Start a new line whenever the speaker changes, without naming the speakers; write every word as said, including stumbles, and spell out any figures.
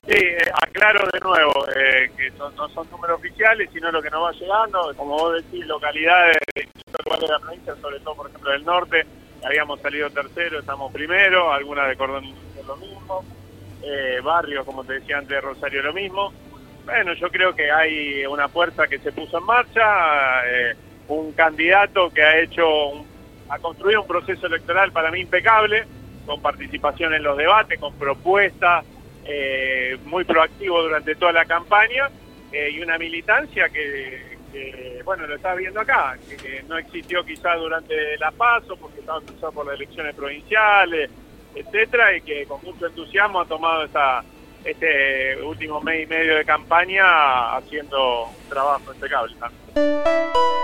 Sí, eh, aclaro de nuevo eh, que son, no son números oficiales, sino lo que nos va llegando. Como vos decís, localidades de distintos lugares de la provincia, sobre todo, por ejemplo, del norte, habíamos salido tercero, estamos primero, algunas de Cordón es lo mismo, eh, barrios, como te decía antes, de Rosario lo mismo. Bueno, yo creo que hay una fuerza que se puso en marcha, eh, un candidato que ha hecho, un, ha construido un proceso electoral para mí impecable, con participación en los debates, con propuestas, eh, muy proactivo durante toda la campaña, eh, y una militancia que, que, bueno, lo estás viendo acá, que, que no existió quizá durante la PASO, porque estaba cruzado por las elecciones provinciales, etcétera, y que con mucho entusiasmo ha tomado esa, este último mes y medio de campaña haciendo un trabajo impecable también.